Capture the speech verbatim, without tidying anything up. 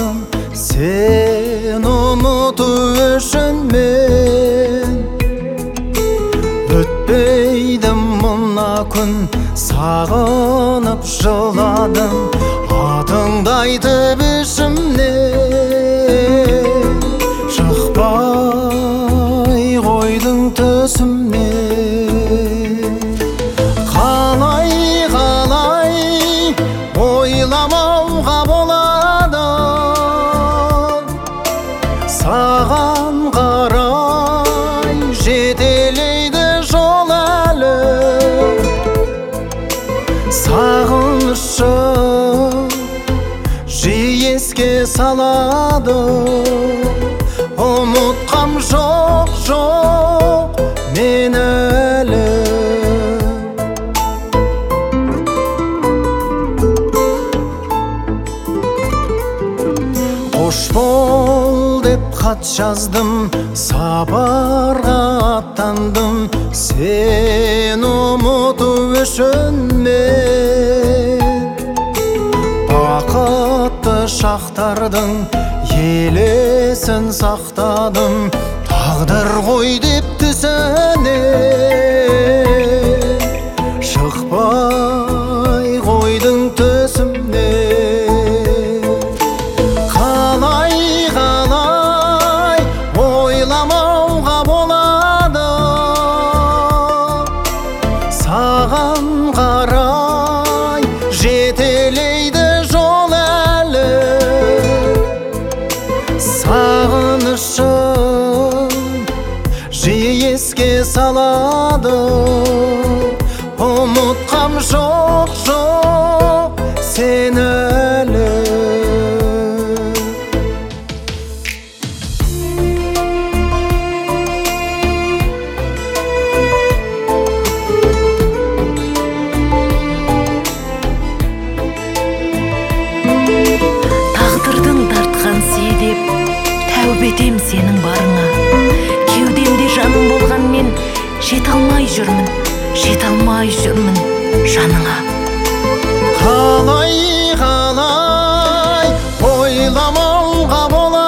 сақтадым, сен ұмыту үшін мен. Өтпейді мына күн, сағынып жыладым, атыңды айтып ішімнен. Шықпай қойдың түсімнен. Қалай қалай ойламауға болады, саған қарай жетелейді жол әлі. Сағынышы жиі еске салады, ұмытқам жоқ, жоқ мен әлі. Қош бол деп хат жаздым, сапарға аттандым, сен ұмыту үшін мен. Бақытты шақтардың елесін сақтадым, тағдыр ғой деп түсіне. Шықпай қойдың түсімнен. Қалай қалай ойламауға болады, саған қарай жетелейді жол әлі. Сағынышым жиі еске салады, ұмытқам жоқ, жоқ сен әлі. Тағдырдың тартқан себеп, тәубе етем сенің барыңа. Кеудемде жаның болған мен жете алмай жүрмін, жете алмай жүрмін жаныңа. Қалай қалай ойламауға болады,